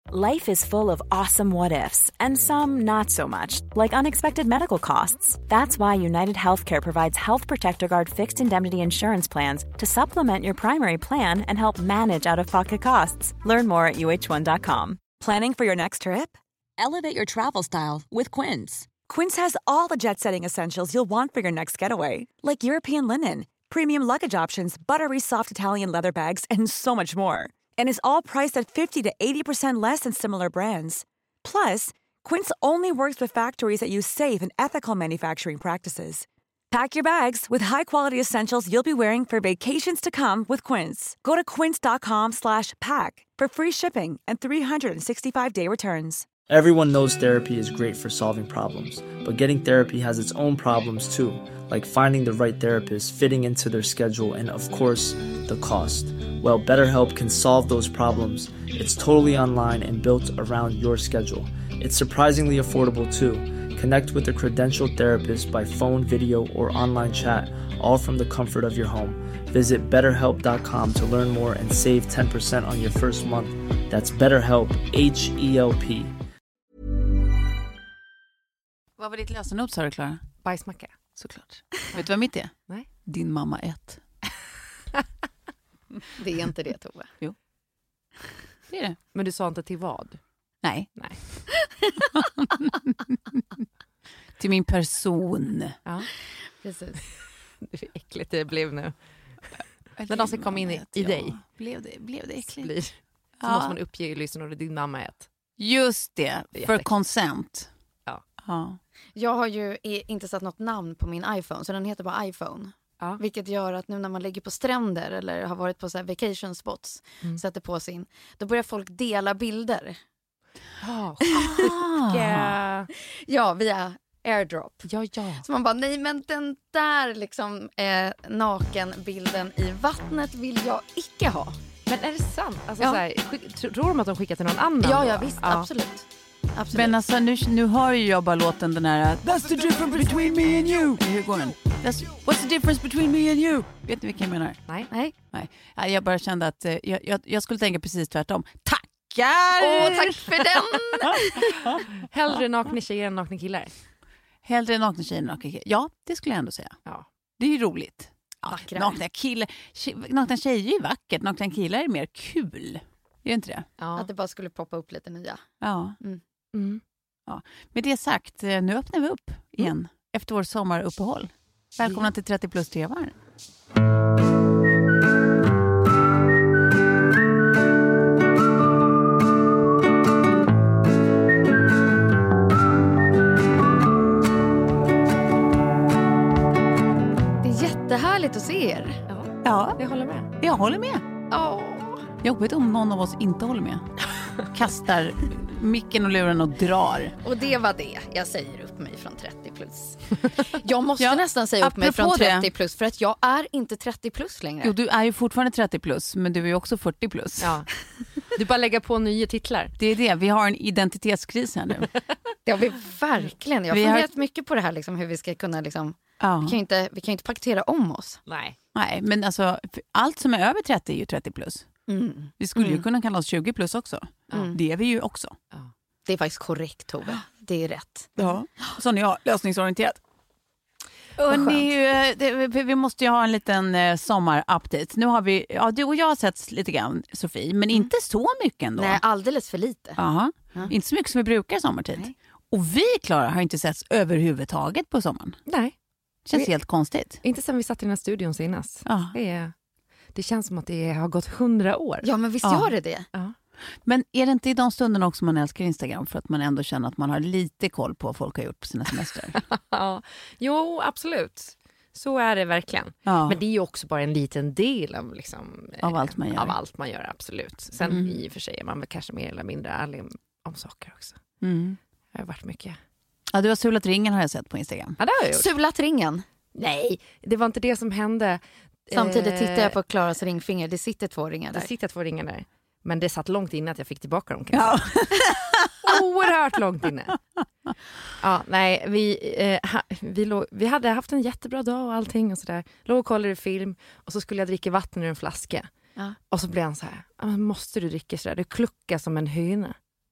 Life is full of awesome what-ifs, and some not so much, like unexpected medical costs. That's why United Healthcare provides Health Protector Guard fixed indemnity insurance plans to supplement your primary plan and help manage out-of-pocket costs. Learn more at uh1.com. Planning for your next trip? Elevate your travel style with Quince. Quince has all the jet-setting essentials you'll want for your next getaway, like European linen, premium luggage options, buttery soft Italian leather bags, and so much more. And is all priced at 50 to 80% less than similar brands. Plus, Quince only works with factories that use safe and ethical manufacturing practices. Pack your bags with high-quality essentials you'll be wearing for vacations to come with Quince. Go to quince.com/pack for free shipping and 365-day returns. Everyone knows therapy is great for solving problems, but getting therapy has its own problems too, like finding the right therapist, fitting into their schedule, and of course, the cost. Well, BetterHelp can solve those problems. It's totally online and built around your schedule. It's surprisingly affordable too. Connect with a credentialed therapist by phone, video, or online chat, all from the comfort of your home. Visit BetterHelp.com to learn more and save 10% on your first month. That's BetterHelp, H-E-L-P. Vad var ditt lösenord, sa du, Klara? Bajsmacka. Såklart. Vet du vad mitt är? Nej. Din mamma 1. Det är inte det, Tove. Jo. Det är det. Men du sa inte till vad? Nej. Nej. Till min person. Ja, Precis. det är äckligt det blev nu. När de ska komma in i dig. Blev det äckligt? Blir. Så måste man uppge i lyssnaren och din mamma är ett. Just det, för consent. Ja. Jag har ju inte satt något namn på min iPhone, så den heter bara iPhone. Ja. Vilket gör att nu när man ligger på stränder eller har varit på så här vacation spots, sätter på sin, då börjar folk dela bilder. Ja, via airdrop. Ja. Så man bara, nej men den där liksom nakenbilden i vattnet vill jag icke ha. Men är det sant? Alltså, Ja. så här, tror de att de skickar till någon annan? Ja, då? visst, absolut. Men alltså nu har ju jag bara låten den här That's the difference between me and you. Hur går den? What's the difference between me and you? Vet ni vilken jag menar? Nej. Ja, jag bara kände att jag skulle tänka precis tvärtom. Tackar! Tack för den! Hellre nakna tjejer än nakna killar. Hellre nakna tjejer än nakna killar. Ja, det skulle jag ändå säga. Ja. Det är ju roligt. Ja, Vackrare. nakna tjejer är vackert. Nakna killar är mer kul. Är det inte det? Att det bara skulle poppa upp lite nya. Ja. Mm. Ja. Med det sagt, nu öppnar vi upp igen efter vår sommaruppehåll. Välkomna till 30 plus trevar. Det är jättehärligt att se er. Ja, Jag håller med. jag håller med. Åh. Jobbigt om någon av oss inte håller med. Kastar micken och luren och drar. Och det var det. Jag säger upp mig från 30 plus. Jag måste nästan säga upp mig apropå från 30 plus för att jag är inte 30 plus längre. Jo, du är ju fortfarande 30 plus, men du är ju också 40 plus. Ja. Du bara lägga på nya titlar. Det är det, vi har en identitetskris här nu. Det har vi verkligen. Jag har Vi har- funderat mycket på det här, liksom, hur vi ska kunna... Liksom, Ja. vi kan ju inte paketera om oss. Nej, men alltså, allt som är över 30 är ju 30 plus. Vi skulle ju kunna kalla oss 20 plus också. Det är vi ju också. Det är faktiskt korrekt, Tove. Det är rätt. Ja. Så är jag lösningsorienterad. Vad Vi måste ju ha en liten sommarupdate. Nu har vi, du och jag har sett lite grann, Sofie, men inte så mycket ändå. Nej, alldeles för lite. Aha. Inte så mycket som vi brukar i sommartid. Nej. Och vi, Klara, har inte setts överhuvudtaget på sommaren. Nej. Känns helt konstigt. Inte sen vi satt i den här studion senast. Ja. Det känns som att det har gått 100 år. Ja, men visst gör det. Ja. Men är det inte i de stunderna också man älskar Instagram för att man ändå känner att man har lite koll på vad folk har gjort på sina semestrar? Ja. Jo, absolut. Så är det verkligen. Ja. Men det är ju också bara en liten del av, Av allt man gör. Av allt man gör, absolut. Sen i och för sig är man väl kanske mer eller mindre ärlig om saker också. Det har varit mycket. Ja, du har sulat ringen har jag sett på Instagram. Ja, det har jag gjort. Sulat ringen. Nej, det var inte det som hände. Samtidigt tittar jag på Klaras ringfinger. Det sitter 2 ringar där. Det sitter 2 ringar där. Men det satt långt innan att jag fick tillbaka dem. Ja. Oerhört långt inne. Ja, nej, vi hade haft en jättebra dag och allting och sådär. Låg och kollade film och så skulle jag dricka vatten ur en flaska. Ja. Och så blev han så här, måste du dricka sådär? Du kluckar som en höna.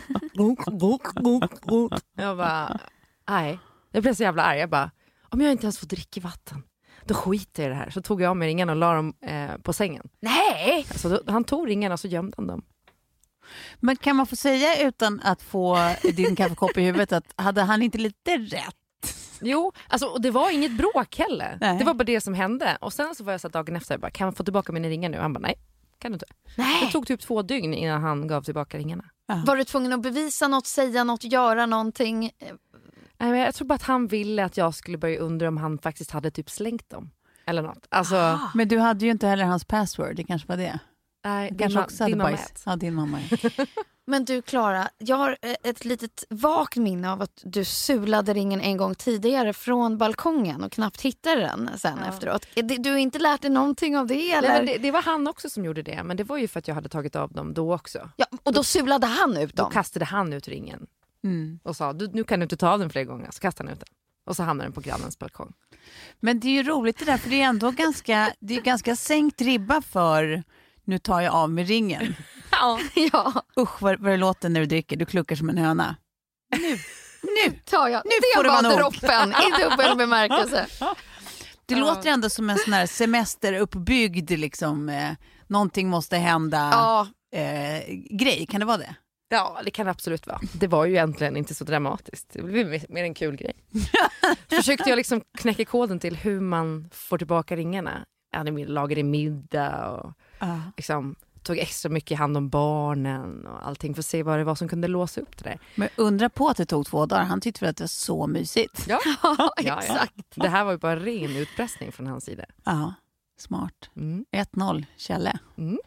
Jag bara, nej. Jag blev så jävla arg. Jag bara, om jag inte ens får dricka vatten, då skiter jag i det här. Så tog jag av mig ringarna och la dem på sängen. Nej! Alltså, han tog ringarna och så gömde han dem. Men kan man få säga utan att få din kaffekopp i huvudet att hade han inte lite rätt? Jo, alltså, och det var inget bråk heller. Nej. Det var bara det som hände. Och sen så var jag så dagen efter, jag bara, kan man få tillbaka mina ringar nu? Han bara, nej, kan du inte. Nej. Det tog typ 2 dygn innan han gav tillbaka ringarna. Var du tvungen att bevisa något, säga något, göra någonting? Nej, men jag tror bara att han ville att jag skulle börja undra om han faktiskt hade typ slängt dem. Eller något. Alltså, Men du hade ju inte heller hans password, det kanske var det. nej, Kanske också hade din mamma bajs. ät. Ja, din mamma. Men du Klara, jag har ett litet vagt minne av att du sulade ringen en gång tidigare från balkongen och knappt hittade den sen efteråt. Du har inte lärt dig någonting av det eller? Nej, men det var han också som gjorde det. Men det var ju för att jag hade tagit av dem då också. Ja, och då sulade han ut Då dem. kastade han ut ringen. Och sa, nu kan du inte ta den fler gånger. Så kastade han ut den. Och så hamnade den på grannens balkong. Men det är ju roligt det där, för det är ändå ganska sänkt ribba för nu tar jag av med ringen. Ja, Usch vad det låter när du dricker, du kluckar som en höna. Nu tar jag. Nu Det får det var vara nog. droppen i dubbel bemärkelse. Det låter ändå som en sån här semesteruppbyggd liksom, någonting måste hända Ja, grej, kan det vara det? Ja, det kan det absolut vara. Det var ju egentligen inte så dramatiskt. Det blev mer en kul grej. Försökte jag liksom knäcka koden till hur man får tillbaka ringarna. Jag hade lagade middag och liksom tog extra mycket hand om barnen och allting för att se vad det var som kunde låsa upp det där. Men undra på att det tog 2 dagar, han tyckte väl att det var så mysigt. Ja, exakt. Det här var ju bara ren utpressning från hans sida. Ja, smart. 1-0, Kjelle.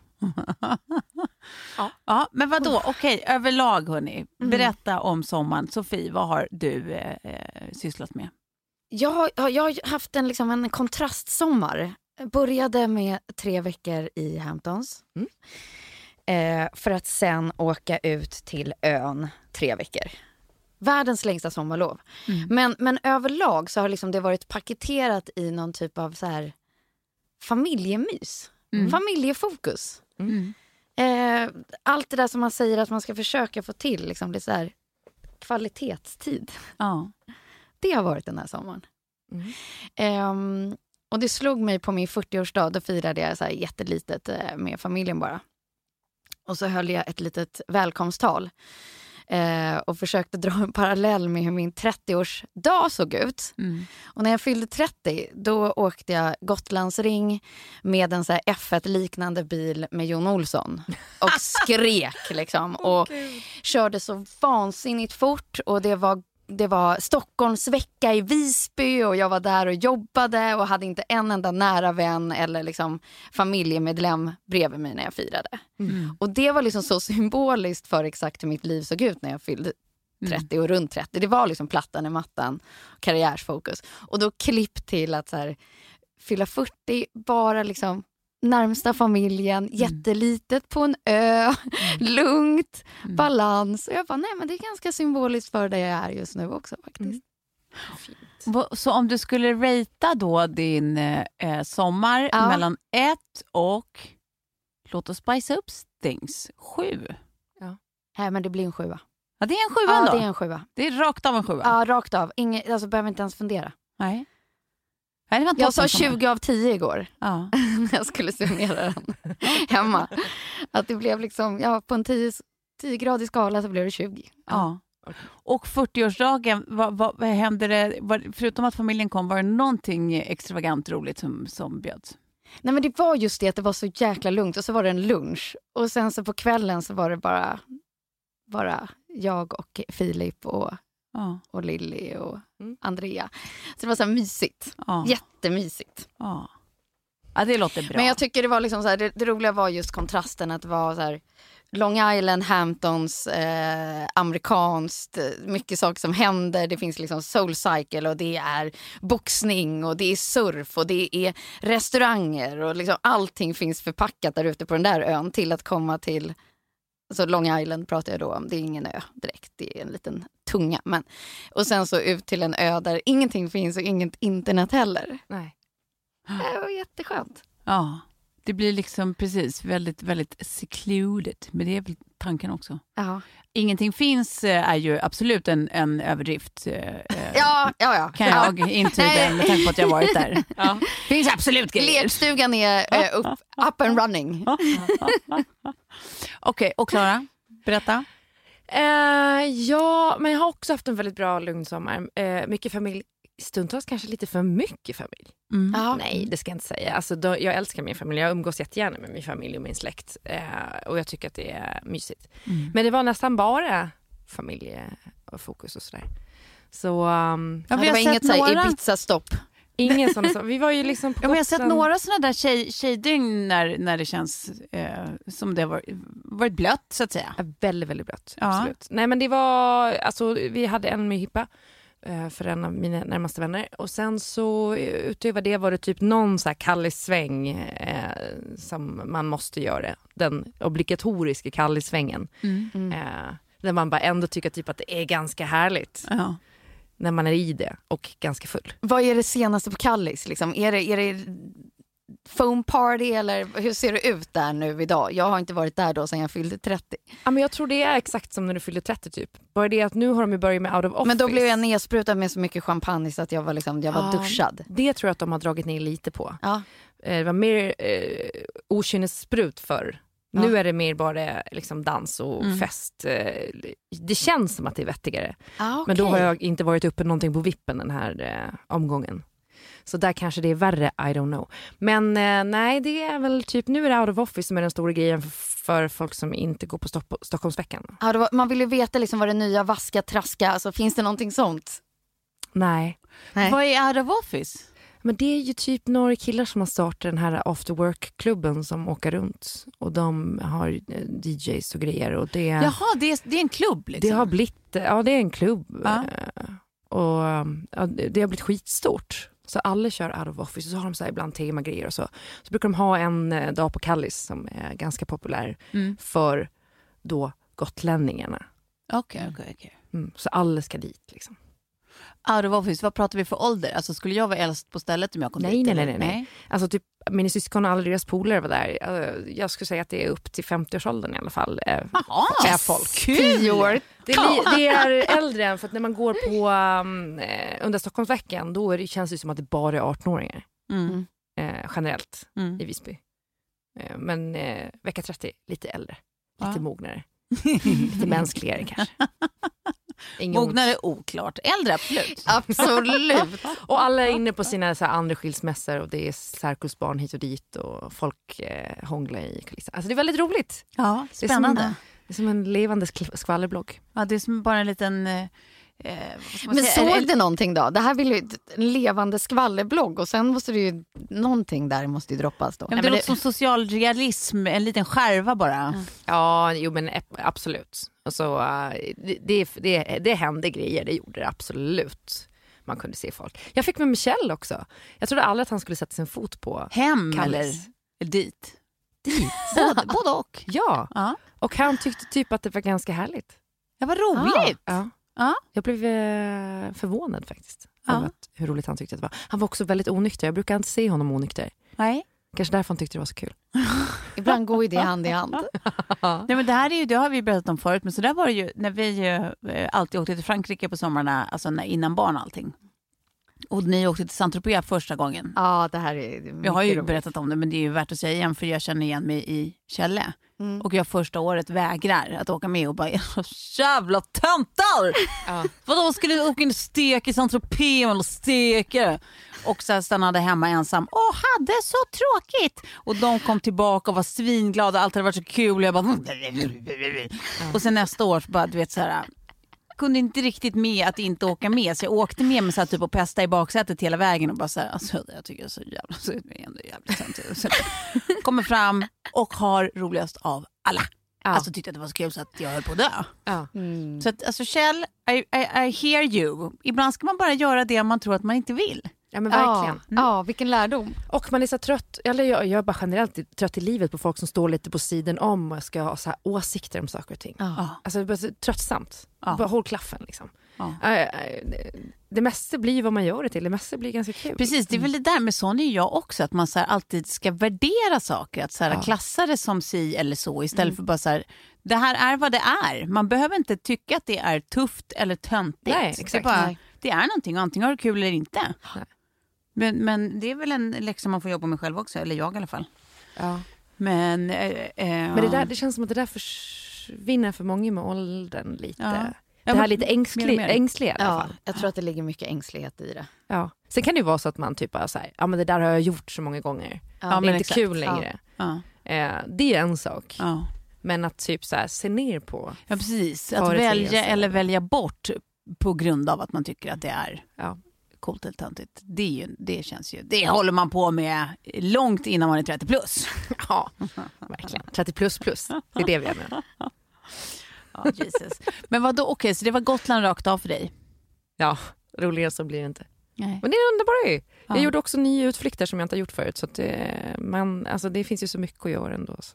Ja, men vadå? Okej, överlag hörni. Berätta om sommaren. Sofie, vad har du sysslat med? Jag har haft en kontrastsommar. Började med 3 veckor i Hamptons. För att sen åka ut till ön 3 veckor. Världens längsta sommarlov. Men överlag så har liksom det varit paketerat i någon typ av så här familjemys. Familjefokus. Allt det där som man säger att man ska försöka få till. Liksom, det är så här kvalitetstid. Ja. Det har varit den här sommaren. Och det slog mig på min 40-årsdag. Då firade jag så här jättelitet med familjen bara. Och så höll jag ett litet välkomsttal. Och försökte dra en parallell med hur min 30-årsdag såg ut. Och när jag fyllde 30, då åkte jag Gotlandsring med en så här F1-liknande bil med Jon Olsson. Och skrek liksom. Och körde så vansinnigt fort. Och det var Stockholms vecka i Visby och jag var där och jobbade och hade inte en enda nära vän eller liksom familjemedlem bredvid mig när jag firade. Och det var liksom så symboliskt för exakt hur mitt liv såg ut när jag fyllde 30 och runt 30. Det var liksom plattan i mattan, karriärsfokus. Och då klipp till att så här, fylla 40, bara liksom närmsta familjen, jättelitet på en ö, lugnt, balans. Och jag bara, nej men det är ganska symboliskt för det jag är just nu också faktiskt. Så om du skulle ratea då din sommar mellan 1 och, låt oss spice up things, 7. Nej men det blir en 7. Ja, det är en 7 Ja, då. det är en 7. Det är rakt av en 7. Ja, rakt av. Alltså behöver inte ens fundera. Nej. Nej, det var Jag sa 20 av 10 igår. Ja. När jag skulle summera den hemma. Att det blev liksom, på en 10-gradig skala så blev det 20. Ja. Och 40-årsdagen, vad hände det? Förutom att familjen kom, var det någonting extravagant roligt som bjöds? Nej men det var just det att det var så jäkla lugnt och så var det en lunch. Och sen så på kvällen så var det bara jag och Filip och Lilly och Andrea. Så det var så här mysigt. Jättemysigt. Ja, det låter bra. Men jag tycker det var liksom så här, det roliga var just kontrasten att det var så här Long Island, Hamptons, amerikanskt, mycket saker som händer. Det finns liksom Soul Cycle och det är boxning och det är surf och det är restauranger och liksom allting finns förpackat där ute på den där ön till att komma till. Så Long Island pratar jag då om, det är ingen ö direkt, det är en liten tunga. Men, och sen så ut till en ö där ingenting finns och inget internet heller. Nej. Det var jätteskönt. Ja, det blir liksom precis väldigt, väldigt secluded. Men det är väl tanken också. Ja. Ingenting finns är ju absolut en överdrift. Ja. Kan jag intyga med tanke på att jag varit där. Ja. Finns absolut grejer. Lekstugan är up and running. Okej, och Klara, berätta. Ja, men jag har också haft en väldigt bra lugn sommar. Mycket familj. Stundtals kanske lite för mycket familj. Nej, det ska jag inte säga. Alltså, jag älskar min familj. Jag umgås jättegärna med min familj och min släkt. Och jag tycker att det är mysigt. Men det var nästan bara familjefokus och sådär. Så det var inget så här Ibiza-stopp. Ingen sån. Vi var ju liksom på jag har sett några sådana där tjejdygn när det känns som det varit blött så att säga. Väldigt, väldigt blött. Absolut. Nej, men det var, alltså vi hade en med hippa för en av mina närmaste vänner. Och sen så utöver det var det typ någon så här kallisväng som man måste göra. Den obligatoriska kallisvängen. Där man bara ändå tycker typ att det är ganska härligt. När man är i det och ganska full. Vad är det senaste på Kallis? Liksom? Är det foam party eller hur ser det ut där nu idag? Jag har inte varit där då sedan jag fyllde 30. Ja, men jag tror det är exakt som när du fyllde 30 typ. Bara det att nu har de ju börjat med out of office. Men då blev jag nedsprutad med så mycket champagne så att jag var duschad. Det tror jag att de har dragit ner lite på. Ja. Det var mer okynnessprut för. Ja. Nu är det mer bara liksom dans och fest. Det känns som att det är vettigare. Okay. Men då har jag inte varit uppe någonting på vippen den här omgången. Så där kanske det är värre, I don't know. Men nej, det är väl typ, nu är det out of office som är den stora grejen för folk som inte går på Stockholmsveckan. Ja, man vill ju veta liksom vad det nya vaska, traska, alltså finns det någonting sånt? Nej. Vad är out of office? Men det är ju typ några killar som har startat den här after work-klubben som åker runt. Och de har DJs och grejer. Och det, jaha, det är en klubb liksom? Det har blivit, ja det är en klubb. Ja. Och det har blivit skitstort. Så alla kör out of office. Så har de så här ibland temagrejer och så. Så brukar de ha en dag på Kallis som är ganska populär för då gotlänningarna. Okej. Så alla ska dit liksom. Out of office, vad pratar vi för ålder? Alltså skulle jag vara äldst på stället om jag kom dit? Nej. Alltså typ mina syskon och alla deras polare var där. Jag skulle säga att det är upp till 50-årsåldern i alla fall. Är folk. 10 år. Det är äldre än för att när man går på under Stockholmsveckan då känns det som att det bara är 18-åringar. Generellt i Visby. Men vecka 30 lite äldre. Lite mognare. Lite mänskligare kanske. Mognare oklart. Äldre absolut. Absolut. Och alla är inne på sina så här, andra skilsmässor och det är särkullsbarn hit och dit och folk hånglar i kulissen. Alltså det är väldigt roligt. Ja, spännande. Det är som en levande skvallerblogg. Ja, det är som bara en liten... men såg det någonting då? Det här vill ju en levande skvallerblogg och sen måste det ju någonting där måste ju droppas då. Ja, men det låter som social realism, en liten skärva bara. Ja, jo men absolut. Och så, det hände grejer, det gjorde det absolut. Man kunde se folk. Jag fick med Michel också. Jag trodde aldrig att han skulle sätta sin fot på hem Kallis. Eller dit. Både och. Ja, och han tyckte typ att det var ganska härligt. Ja, vad roligt. Ja. Jag blev förvånad faktiskt av hur roligt han tyckte att det var. Han var också väldigt onykter. Jag brukar inte se honom onykter. Nej. Kanske därför han tyckte det var så kul. Ibland går ju det hand i hand. Nej, men det har vi berättat om förut. Men så där var det ju när vi alltid åkte till Frankrike på sommarna. Alltså innan barn och allting. Och ni åkte till Saint-Tropez första gången. Ja, det här är... Jag har ju berättat om det, men det är ju värt att säga igen. För jag känner igen mig i Kjelle. Och jag första året vägrar att åka med och bara, jävla töntar! Vadå, skulle du åka in och steka i Saint-Tropez och steka? Och så stannade hemma ensam. Hade så tråkigt. Och de kom tillbaka och var svinglada. Allt hade varit så kul. Och jag bara... Och sen nästa år bara, du vet så här... kunde inte riktigt med att inte åka med. Så jag åkte med mig så här, typ, och pesta i baksätet hela vägen. Och bara så här, alltså, jag tycker det är så jävla... Så är ändå jävligt kommer fram och har roligast av alla. Alltså tyckte att det var så kul så att jag höll på att dö. Så att, alltså Kjell, I hear you. Ibland ska man bara göra det man tror att man inte vill. Ja, men verkligen. Ja, vilken lärdom. Och man är så trött, eller jag är bara generellt trött i livet på folk som står lite på sidan om och ska ha så här åsikter om saker och ting. Alltså det är bara så tröttsamt. Bara håll klaffen liksom. Det mesta blir vad man gör det till. Det mesta blir ganska kul. Precis, det är väl det där med sån är jag också. Att man så här, alltid ska värdera saker. Att så här, klassa det som si eller så. Istället för bara så här, det här är vad det är. Man behöver inte tycka att det är tufft eller töntigt. Nej, exakt. Det är någonting. Antingen har det kul eller inte. Men det är väl en läxa man får jobba med själv också. Eller jag i alla fall. Ja. Men det känns som att det där försvinner för många med åldern lite. Ja. Det här lite ängsliga i alla fall. Jag tror att det ligger mycket ängslighet i det. Ja. Sen kan det ju vara så att man typ så här, men det där har jag gjort så många gånger. Det är inte exakt. kul längre. Ja. Det är en sak. Ja. Men att typ så här, se ner på. Ja, precis. Att välja eller välja bort på grund av att man tycker att det är coolt eller töntigt. Det känns ju. Det håller man på med långt innan man är 30 plus. Ja, verkligen. 30 plus. Det är det vi är med. Ja, Jesus. Men vad då? Okej, så det var Gotland rakt av för dig? Ja, roligare så blir det inte. Nej. Men det är underbart ju. Jag gjorde också nya utflykter som jag inte har gjort förut. Så att det finns ju så mycket att göra ändå. Så.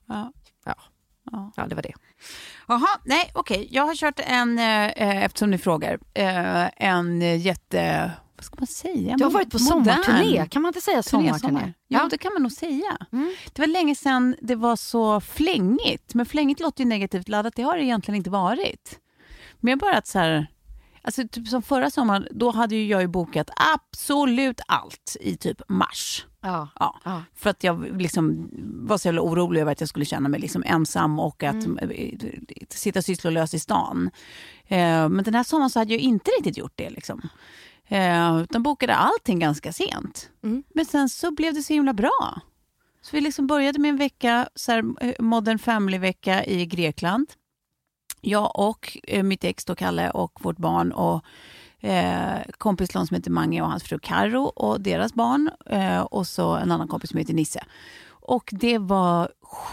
Ja, det var det. Jaha, nej, okej. Jag har kört eftersom ni frågar, en jätte... Vad ska man säga? Du har varit på sommarturné. Kan man inte säga sommarturné? Ja, det kan man nog säga. Det var länge sedan det var så flängigt. Men flängigt låter ju negativt laddat. Det har det egentligen inte varit. Men bara att så här... Alltså typ som förra sommaren, då hade ju jag bokat absolut allt i typ mars. Ja. För att jag liksom var så jävla orolig över att jag skulle känna mig liksom ensam och att sitta sysslolös i stan. Men den här sommaren så hade jag inte riktigt gjort det liksom. Utan bokade allting ganska sent. Men sen så blev det så himla bra. Så vi liksom började med en vecka, så här, Modern Family-vecka i Grekland. Jag och mitt ex då, Kalle, och vårt barn och kompislån som heter Mange och hans fru Karo och deras barn. Och så en annan kompis som heter Nisse. Och det var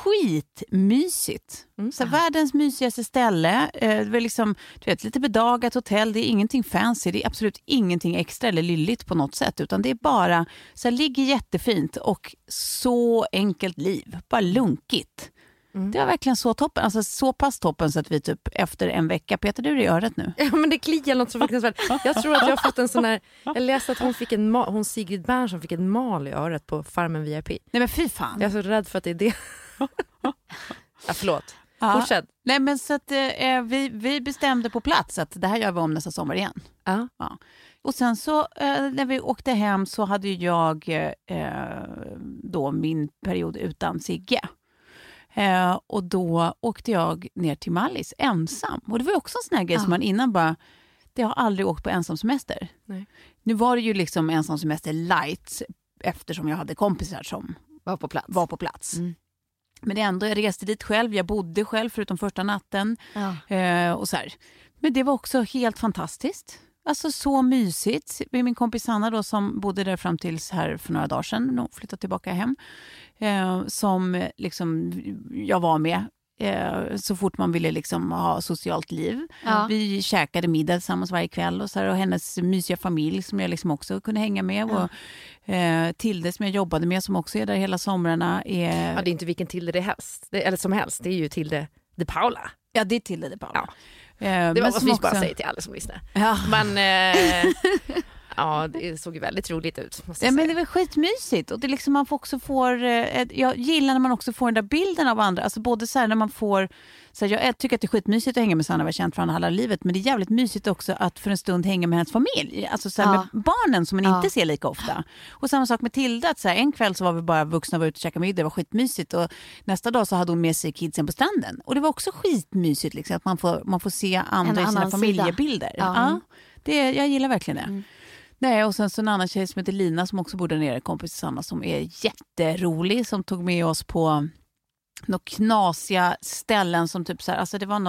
skitmysigt. Så världens mysigaste ställe. Det var liksom, du vet, lite bedagat hotell. Det är ingenting fancy. Det är absolut ingenting extra eller lilligt på något sätt. Utan det är bara, så här, ligger jättefint och så enkelt liv. Bara lunkigt. Det var verkligen så toppen. Alltså så pass toppen så att vi typ efter en vecka, Peter, du är i örat nu. Ja, men det kliar något så fruktansvärt. Jag tror att jag har fått en sån här, jag läste att hon Sigrid Bernson fick en mal i örat på Farmen VIP. Nej men fy fan. Jag är så rädd för att det är det. Förlåt. Fortsätt. Nej men så att vi bestämde på plats att det här gör vi om nästa sommar igen. Ja. Och sen så när vi åkte hem så hade jag då min period utan Sigge. Och då åkte jag ner till Mallis ensam. Och det var också en sån här grej som man innan bara, det har aldrig åkt på ensamsemester. Nej. Nu var det ju liksom ensamsemester light eftersom jag hade kompisar som var på plats. Men det ändå, jag reste dit själv, jag bodde själv förutom första natten. Och så här. Men det var också helt fantastiskt. Alltså så mysigt. Min kompis Hanna då, som bodde där fram tills här för några dagar sedan och flyttade tillbaka hem. Som liksom jag var med så fort man ville liksom ha socialt liv. Vi käkade middag tillsammans varje kväll och, så här, och hennes mysiga familj som jag liksom också kunde hänga med. Och Tilde som jag jobbade med som också är där hela somrarna. Ja, det är inte vilken Tilde det helst. Eller som helst, det är ju Tilde de Paula. Ja, det är Tilde de Paula. Det var vad vi bara säger till alla som lyssnar. Men ja, det såg ju väldigt roligt ut. Men det var skitmysigt och det liksom man också får. Jag gillar när man också får den där bilden av andra. Alltså både så här när man får. Så här, jag tycker att det är skitmysigt att hänga med Sanna, vi har känt från hela livet, men det är jävligt mysigt också att för en stund hänga med hennes familj. Alltså så här, med barnen som man inte ser lika ofta. Och samma sak med Tilda, att så här, en kväll så var vi bara vuxna och var ute och käkade middag, det var skitmysigt och nästa dag så hade hon med sig kidsen på stranden. Och det var också skitmysigt liksom, att man får se andra i sina familjebilder. Jag gillar verkligen det. Nej, och sen så en annan tjej som heter Lina som också bor där nere, kompis till Sanna, som är jätterolig, som tog med oss på några knasiga ställen som typ så här, alltså det var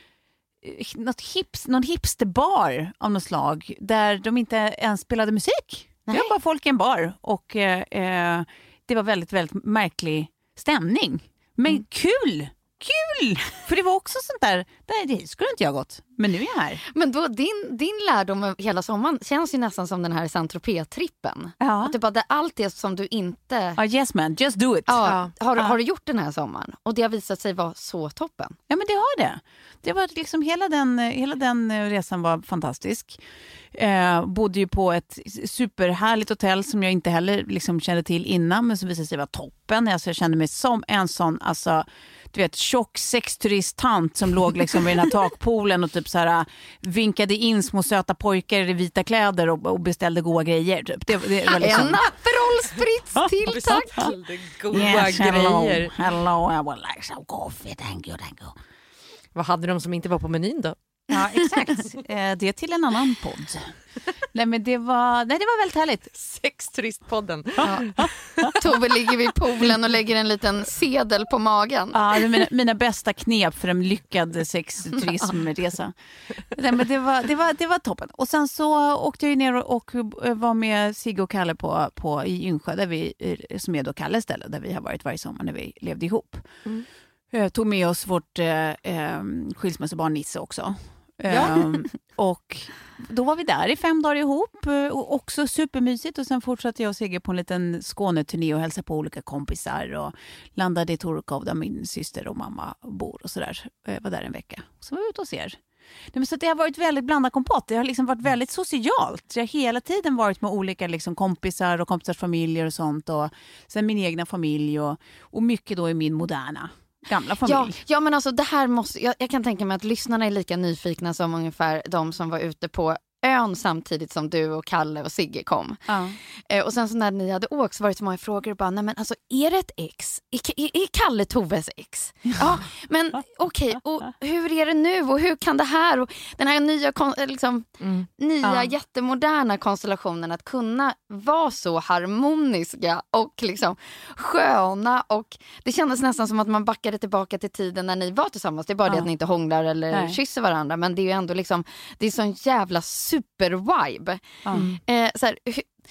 någon hipsterbar av något slag där de inte ens spelade musik. Det var bara folk i en bar och det var väldigt, väldigt märklig stämning. Men kul! kul! För det var också sånt där, det skulle inte jag gått. Men nu är jag här. Men då, din lärdom av hela sommaren känns ju nästan som den här Saint-Tropez-trippen. Ja. Att det bara allt det som du inte... Yes man, just do it. Ja. Har du gjort den här sommaren? Och det har visat sig vara så toppen. Ja, men det har det. Det var liksom hela den resan var fantastisk. Bodde ju på ett superhärligt hotell som jag inte heller liksom kände till innan, men som visade sig vara toppen. Alltså, jag kände mig som en sån, alltså, du vet, tjock sexturist-tant som låg liksom vid den här takpoolen och typ så här vinkade in små söta pojkar i vita kläder och beställde goda grejer. Typ. Det var liksom... En Aperol Spritz till, tack! Goda grejer. Hello, I would like some coffee, thank you. Vad hade de som inte var på menyn då? Ja, exakt. Det är till en annan podd. Nej, men det var väldigt härligt. Sexturistpodden. Ja. Tove ligger vid poolen och lägger en liten sedel på magen. Ja, det är mina bästa knep för en lyckad sexturismresa. Nej, men det var toppen. Och sen så åkte jag ner och var med Sigge och Kalle på i Yngsjö, där som är då Kalles ställe, där vi har varit varje sommar när vi levde ihop. Tog med oss vårt skilsmässobarn Nisse också. Och då var vi där i 5 dagar ihop, och också supermysigt. Och sen fortsatte jag och Sigge på en liten Skåneturné och hälsade på olika kompisar och landade i Torekov där min syster och mamma bor och sådär. Var där en vecka. Så var vi ute hos er. Men så det har varit väldigt blandad kompott. Det har liksom varit väldigt socialt. Jag har hela tiden varit med olika liksom kompisar och kompisars familjer och sånt, och sen min egna familj och mycket då i min moderna gamla familj. Ja, men alltså det här måste... Jag kan tänka mig att lyssnarna är lika nyfikna som ungefär de som var ute på ön samtidigt som du och Kalle och Sigge kom. Och sen så när ni hade åkt så var det så många frågor och bara, nej men alltså är det ett ex? Är Kalle Toves ex? Ja, men okej, och hur är det nu och hur kan det här och den här nya jättemoderna konstellationen att kunna vara så harmoniska och liksom sköna, och det kändes nästan som att man backade tillbaka till tiden när ni var tillsammans. Det är bara det att ni inte hånglar eller kysser varandra, men det är ju ändå liksom, det är sån jävla super-vibe. Så här,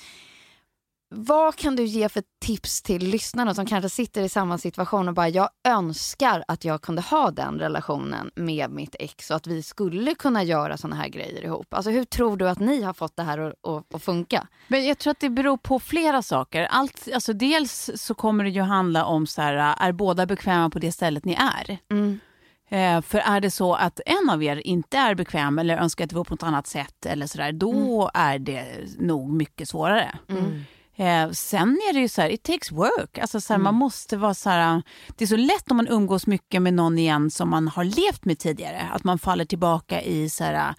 vad kan du ge för tips till lyssnarna som kanske sitter i samma situation och bara, jag önskar att jag kunde ha den relationen med mitt ex och att vi skulle kunna göra såna här grejer ihop. Alltså hur tror du att ni har fått det här att funka? Men jag tror att det beror på flera saker. Alltså dels så kommer det ju handla om så här, är båda bekväma på det stället ni är? För är det så att en av er inte är bekväm eller önskar att det var på ett annat sätt eller sådär, då är det nog mycket svårare. Sen är det ju så här, it takes work. Alltså så här, man måste vara så här, det är så lätt om man umgås mycket med någon igen som man har levt med tidigare, att man faller tillbaka i så här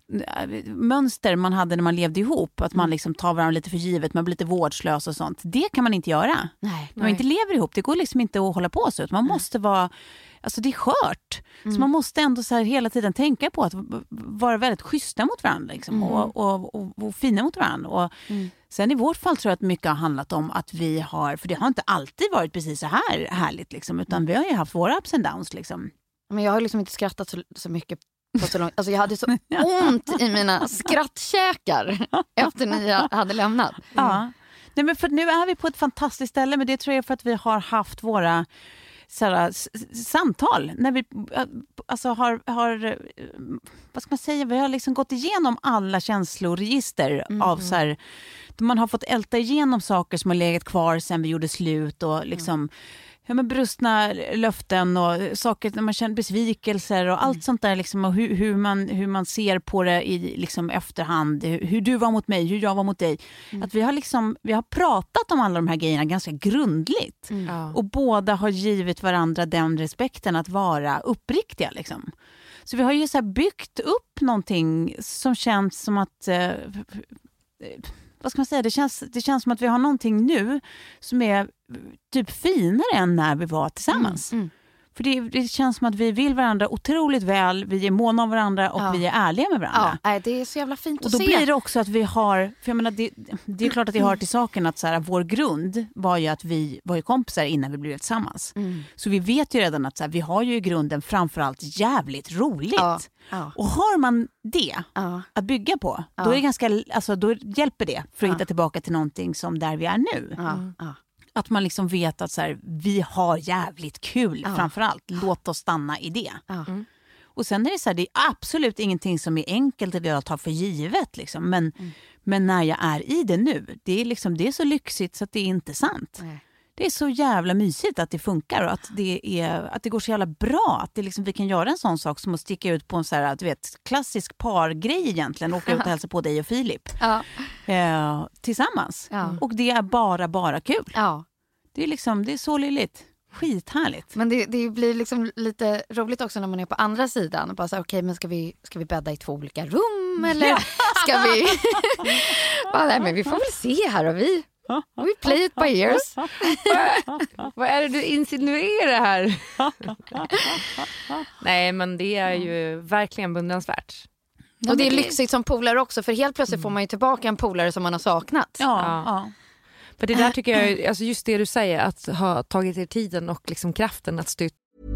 mönster man hade när man levde ihop, att man liksom tar varandra lite för givet, man blir lite vårdslös och sånt. Det kan man inte göra. När man inte lever ihop, det går liksom inte att hålla på så. Man måste vara, alltså det är skört. Så man måste ändå så här hela tiden tänka på att vara väldigt schyssta mot varandra liksom, och fina mot varandra. Och sen i vårt fall tror jag att mycket har handlat om att vi har, för det har inte alltid varit precis så här härligt liksom, utan vi har ju haft våra ups and downs liksom. Men jag har liksom inte skrattat så mycket på så långt. Alltså jag hade så ont i mina skrattkäkar efter ni hade lämnat. Nej, men för nu är vi på ett fantastiskt ställe, men det tror jag för att vi har haft våra såhär, samtal när vi alltså har vad ska man säga, vi har liksom gått igenom alla känsloregister av så här, man har fått älta igenom saker som har legat kvar sen vi gjorde slut och liksom brustna löften och saker när man känner besvikelser och allt sånt där liksom, och hur man ser på det i liksom efterhand, hur du var mot mig, hur jag var mot dig. Att vi har pratat om alla de här grejerna ganska grundligt. Och båda har givit varandra den respekten att vara uppriktiga liksom. Så vi har ju så här byggt upp någonting som känns som att vad ska man säga, det känns som att vi har någonting nu som är typ finare än när vi var tillsammans. För det känns som att vi vill varandra otroligt väl, vi är måna om varandra och vi är ärliga med varandra. Ja, det är så jävla fint att se. Och då blir det också att vi har, för jag menar, det är klart att det hör till saken att så här, vår grund var ju att vi var ju kompisar innan vi blev tillsammans. Så vi vet ju redan att så här, vi har ju i grunden framförallt jävligt roligt. Och har man det att bygga på, då är det ganska, alltså, då hjälper det för att hitta tillbaka till någonting som där vi är nu. Att man liksom vet att så här, vi har jävligt kul framförallt. Låt oss stanna i det. Och sen är det så här, det är absolut ingenting som är enkelt eller jag tar för givet. Liksom. Men när jag är i det nu, det är så lyxigt så att det är inte sant. Nej. Det är så jävla mysigt att det funkar och att det går så jävla bra. Att det liksom, vi kan göra en sån sak som att sticka ut på en så här, du vet, klassisk pargrej egentligen. Åka ut och hälsa på dig och Filip. Tillsammans. Och det är bara kul. Det är så lilligt. Skithärligt. Men det blir liksom lite roligt också när man är på andra sidan. Bara så här, okej, men ska vi bädda i 2 olika rum? Eller ska vi... nej, men vi får väl se här. Och vi play it by ears. Vad är det du insinuerar här? Nej, men det är ju verkligen beundransvärt. Och det är lyxigt som polare också. För helt plötsligt får man ju tillbaka en polare som man har saknat. Ja. För det där tycker jag, alltså just det du säger, att ha tagit er tiden och liksom kraften att stå ut.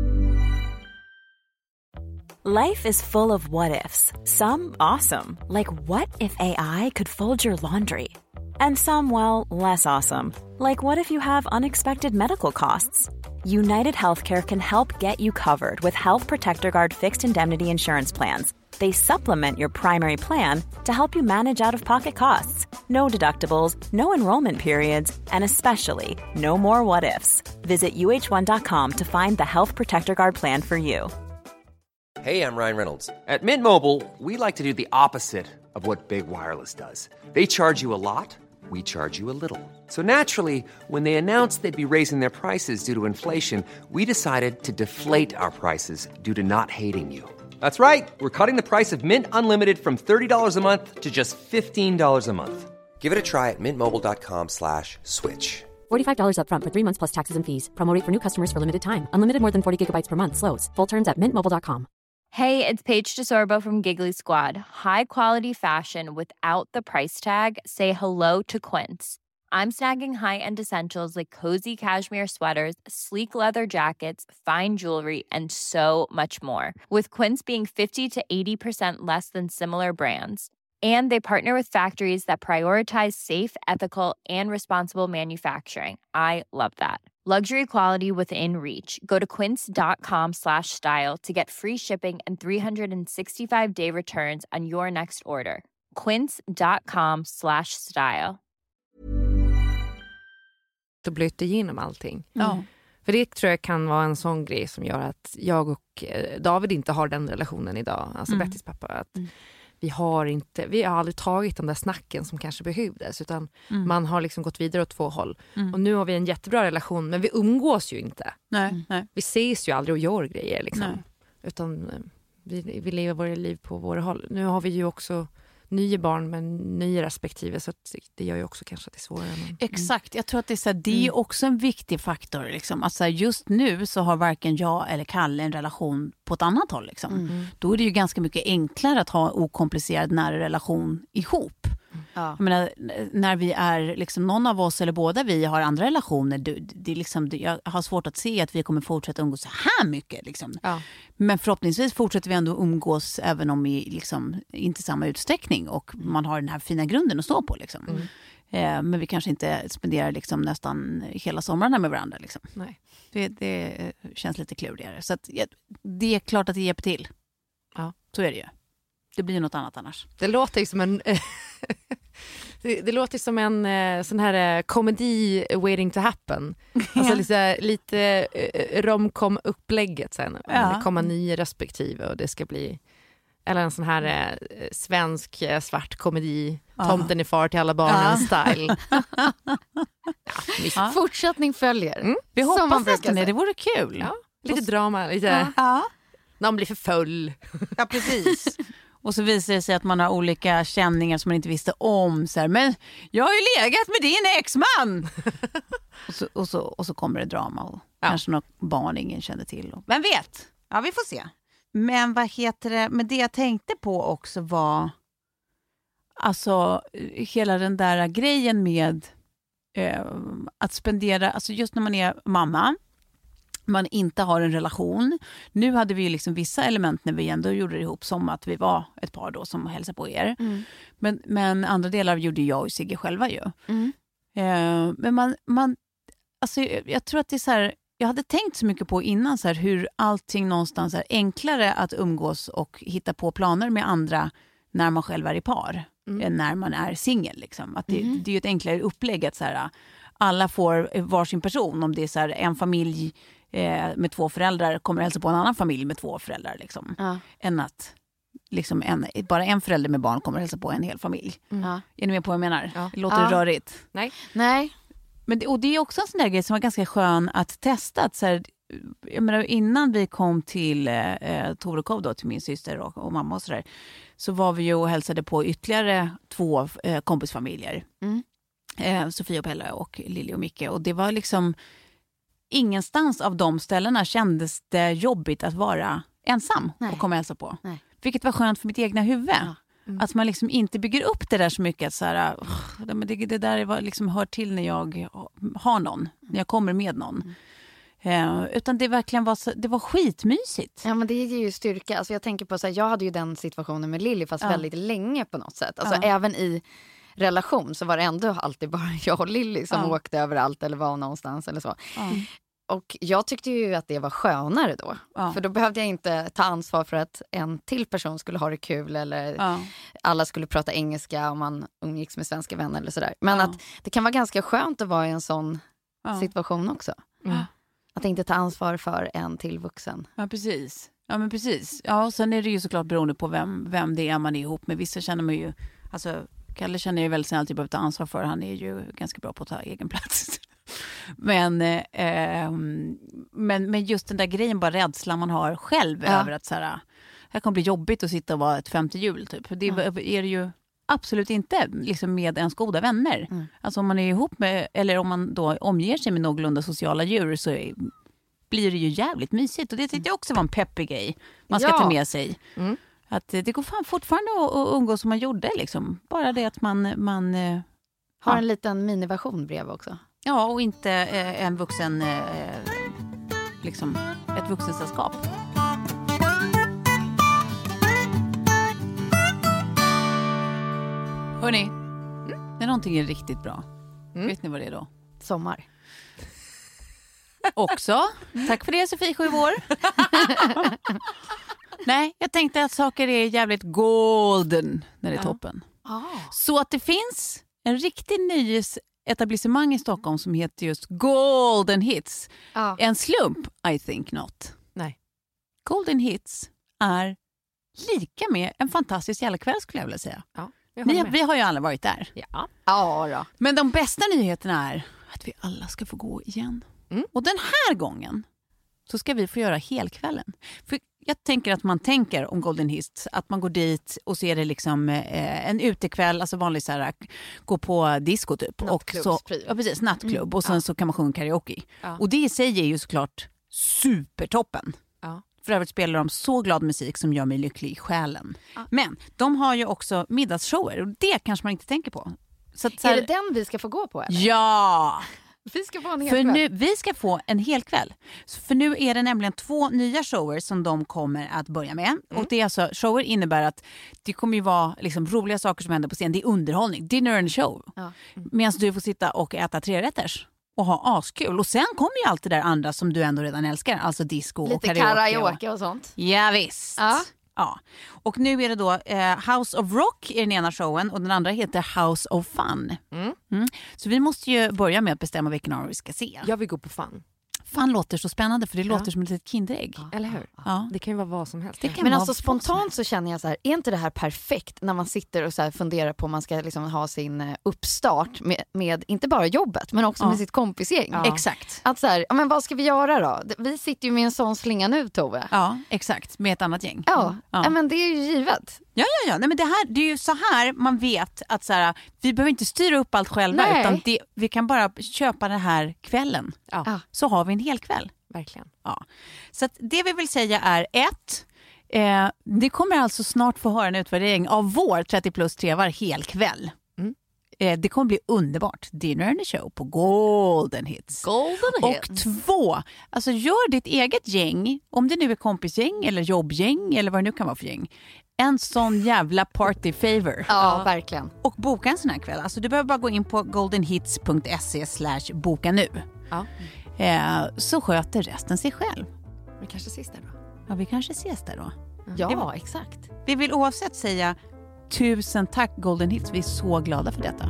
Life is full of what ifs. Some awesome, like what if AI could fold your laundry? And some, well, less awesome, like what if you have unexpected medical costs? United Healthcare can help get you covered with Health Protector Guard fixed indemnity insurance plans. They supplement your primary plan to help you manage out-of-pocket costs. No deductibles, no enrollment periods, and especially no more what-ifs. Visit uh1.com to find the Health Protector Guard plan for you. Hey, I'm Ryan Reynolds. At Mint Mobile, we like to do the opposite of what Big Wireless does. They charge you a lot, we charge you a little. So naturally, when they announced they'd be raising their prices due to inflation, we decided to deflate our prices due to not hating you. That's right. We're cutting the price of Mint Unlimited from $30 a month to just $15 a month. Give it a try at mintmobile.com/switch. $45 up front for 3 months plus taxes and fees. Promo rate for new customers for limited time. Unlimited more than 40 gigabytes per month. Slows full terms at mintmobile.com. Hey, it's Paige DeSorbo from Giggly Squad. High quality fashion without the price tag. Say hello to Quince. I'm snagging high-end essentials like cozy cashmere sweaters, sleek leather jackets, fine jewelry, and so much more. With Quince being 50 to 80% less than similar brands. And they partner with factories that prioritize safe, ethical, and responsible manufacturing. I love that. Luxury quality within reach. Go to quince.com/style to get free shipping and 365-day returns on your next order. Quince.com/style. Och blöt igenom allting. För det tror jag kan vara en sån grej som gör att jag och David inte har den relationen idag. Alltså Bettys pappa. Att vi har aldrig tagit de där snacken som kanske behövdes. Utan man har liksom gått vidare åt 2 håll. Och nu har vi en jättebra relation, men vi umgås ju inte. Nej. Vi ses ju aldrig och gör grejer liksom. Utan vi lever våra liv på våra håll. Nu har vi ju också nya barn med nya respektive, så det gör ju också kanske att det är svårare. Exakt, jag tror att det är också en viktig faktor. Liksom. Alltså just nu så har varken jag eller Kalle en relation på ett annat håll. Liksom. Då är det ju ganska mycket enklare att ha en okomplicerad nära relation ihop. Jag menar, när vi är liksom, någon av oss eller båda vi har andra relationer, det är liksom, jag har svårt att se att vi kommer fortsätta umgås så här mycket. Liksom. Men förhoppningsvis fortsätter vi ändå umgås även om i liksom, inte samma utsträckning och man har den här fina grunden att stå på. Liksom. Men vi kanske inte spenderar liksom, nästan hela somrarna med varandra. Liksom. Nej. Det känns lite klurigare. Så att, det är klart att det hjälper till. Ja, så är det ju. Det blir något annat annars. Det låter ju som en det låter som en sån här komedi waiting to happen. Alltså lite romcom upplägget sen. Det kommer nya respektive och det ska bli eller en sån här svensk svart komedi. Tomten är far till alla barnen style. Fortsättning följer. Vi hoppas nästan det vore kul. Ja, lite drama, lite någon blir för full. Ja, precis. Och så visar det sig att man har olika känningar som man inte visste om. Så här, men jag har ju legat med din exman. och så kommer det drama och kanske något barn ingen kände till. Vem vet? Ja, vi får se. Men vad heter det? Men det jag tänkte på också var alltså hela den där grejen med att spendera, alltså just när man är mamma, man inte har en relation. Nu hade vi liksom vissa element när vi ändå gjorde det ihop, som att vi var ett par då som hälsade på er. Men andra delar gjorde jag och Sigge själva ju. Men man alltså, jag tror att det är så här, jag hade tänkt så mycket på innan så här, hur allting någonstans är enklare att umgås och hitta på planer med andra när man själv är i par än när man är singel. Liksom. Att det är ju ett enklare upplägg att så här, alla får varsin person. Om det är så här, en familj med 2 föräldrar kommer hälsa på en annan familj med 2 föräldrar. Liksom. Än att liksom bara en förälder med barn kommer hälsa på en hel familj. Är ni med på vad jag menar? Ja. Låter det rörigt? Nej. Men det är också en sån där grej som var ganska skön att testa. Att så här, jag menar, innan vi kom till Torekov då, till min syster och mamma och sådär, så var vi ju och hälsade på ytterligare 2 kompisfamiljer. Sofia och Pelle och Lili och Micke. Och det var liksom ingenstans av de ställena kändes det jobbigt att vara ensam och komma och hälsa på. Nej. Vilket var skönt för mitt egna huvud. Ja. Att man liksom inte bygger upp det där så mycket. Att så här, det där liksom hör till när jag har någon. När jag kommer med någon. Utan det verkligen det var skitmysigt. Ja, men det ger ju styrka. Alltså jag tänker på så här, jag hade ju den situationen med Lili fast väldigt länge på något sätt. Alltså även i relation så var det ändå alltid bara jag och Lili som åkte överallt eller var någonstans eller så. Och jag tyckte ju att det var skönare då. För då behövde jag inte ta ansvar för att en till person skulle ha det kul eller alla skulle prata engelska om man umgicks med svenska vänner eller sådär. Men att det kan vara ganska skönt att vara i en sån situation också. Att inte ta ansvar för en till vuxen. Ja, precis. Ja, men precis. Ja, och sen är det ju såklart beroende på vem det är man är ihop med. Vissa känner man ju, alltså Kalle känner ju väldigt sällan att behöver ta ansvar för. Han är ju ganska bra på att ta egen plats. Men just den där grejen, bara rädslan man har själv över att så här kommer bli jobbigt att sitta och vara ett 5:e hjul typ. Det är det ju absolut inte liksom med ens goda vänner. Alltså om man är ihop med, eller om man då omger sig med någorlunda sociala djur, så blir det ju jävligt mysigt. Och det tyckte jag också var en peppig grej man ska ta med sig. Att det går fan fortfarande att umgås som man gjorde liksom. Bara det att man har en liten miniversion brev också. Ja, och inte en vuxen liksom ett vuxensällskap. Hörrni, när någonting är riktigt bra, vet ni vad det är då? Sommar. Också. Tack för det, Sofie, 7 år. Nej, jag tänkte att saker är jävligt golden när det är toppen. Så att det finns en riktig nöjesetablissemang i Stockholm som heter just Golden Hits. En slump? I think not. Nej. Golden Hits är lika med en fantastisk jävla kväll, skulle jag vilja säga. Ja. Vi har ju alla varit där. Ja då. Men de bästa nyheterna är att vi alla ska få gå igen. Och den här gången så ska vi få göra helkvällen. För jag tänker att man tänker om Golden Hits, att man går dit och ser det liksom en utekväll, alltså vanligt så här, gå på disco typ. Och så, precis, nattklubb. Och sen så kan man sjunga karaoke. Och det i sig är ju såklart supertoppen. För övrigt spelar de så glad musik som gör mig lycklig i själen. Men de har ju också middagsshower, och det kanske man inte tänker på. Så att, är det den vi ska få gå på? Eller? Ja! Vi ska få en hel kväll. Vi ska få en hel kväll. För nu är det nämligen 2 nya shower som de kommer att börja med. Och det är alltså, shower innebär att det kommer ju vara liksom roliga saker som händer på scen. Det är underhållning, dinner and show. Medan du får sitta och äta 3-rätters. Och ha askul. Och sen kommer ju allt det där andra som du ändå redan älskar. Alltså disco och karaoke och sånt. Ja, visst. Ja. Och nu är det då House of Rock i den ena showen. Och den andra heter House of Fun. Så vi måste ju börja med att bestämma vilken av vi ska se. Jag vill gå på Fun. Fun låter så spännande, för det låter som ett litet kinderägg. Eller hur? Det kan ju vara vad som helst. Men alltså spontant så känner jag så här, är inte det här perfekt när man sitter och så här funderar på om man ska liksom ha sin uppstart med inte bara jobbet men också med sitt kompisgäng. Exakt. Att så här, men vad ska vi göra då? Vi sitter ju med en sån slinga nu, Tove. Ja, exakt. Med ett annat gäng. Ja, men det är ju givet. Ja. Nej, men det är ju så här man vet att så här, vi behöver inte styra upp allt själva. Utan vi kan bara köpa det här kvällen. Så har vi en hel kväll. Verkligen. Så att det vi vill säga är 1. Det kommer alltså snart få höra en utvärdering av vår 30 plus 3 var hel kväll. Det kommer bli underbart. Dinner and a show på Golden Hits. Och 2, alltså gör ditt eget gäng, om det nu är kompisgäng eller jobbgäng eller vad det nu kan vara för gäng, en sån jävla party favor. Ja, verkligen. Och boka en sån här kväll. Alltså du behöver bara gå in på goldenhits.se/boka nu. så sköter resten sig själv. Vi kanske ses där då. Ja, vi kanske ses där då. Ja, exakt. Vi vill oavsett säga 1000 tack Golden Hits. Vi är så glada för detta.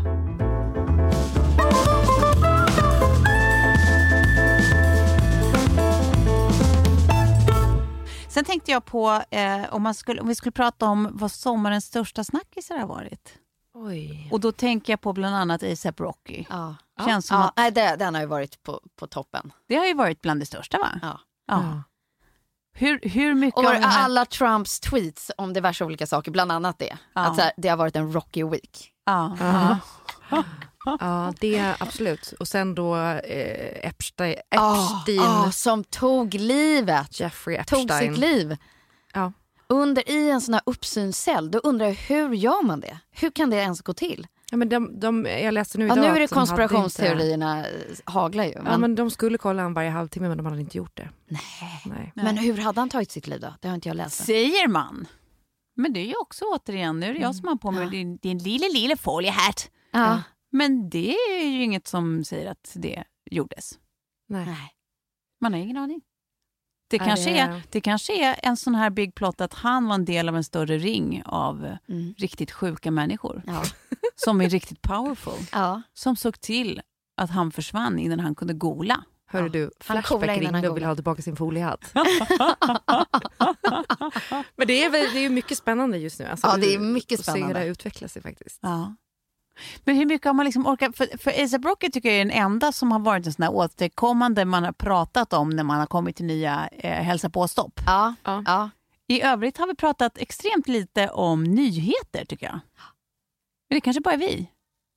Sen tänkte jag på om vi skulle prata om vad sommarens största snackisar har varit. Oj. Och då tänker jag på bland annat A$AP Rocky. Ja. Känns som att Den har ju varit på toppen. det har ju varit bland det största, va? Ja. Hur mycket Och av den här... alla Trumps tweets om diverse olika saker, bland annat det. Att så här, det har varit en Rocky week. Ja. Ja, det absolut. Och sen då Epstein som tog livet. Jeffrey Epstein. Tog sitt liv. Ja. I en sån här uppsynscell. Då undrar jag, hur gör man det? Hur kan det ens gå till? Ja, men jag läste nu idag. Nu är det att de konspirationsteorierna haglar ju. Ja, men de skulle kolla han varje halvtimme, men de hade inte gjort det. Nej. Men hur hade han tagit sitt liv då? Det har inte jag läst. Säger man. Men det är ju också återigen, nu är det jag som har på mig din lille foliehatt. Ja. Men det är ju inget som säger att det gjordes. Nej. Man har ingen aning. Det kanske är en sån här big plot att han var en del av en större ring av riktigt sjuka människor. Ja. Som är riktigt powerful. Ja. Som såg till att han försvann innan han kunde gola. Hörru du, Flashback ringde och vill ha tillbaka sin foliehatt. Men det är ju mycket spännande just nu. Alltså, det är mycket spännande. Att se det utveckla sig faktiskt. Ja. Men hur mycket har man liksom orkat... För A$AP Rocky tycker jag är den enda som har varit en sån här återkommande man har pratat om när man har kommit till nya hälsa på-stopp. Ja. I övrigt har vi pratat extremt lite om nyheter, tycker jag. Men det kanske bara är vi.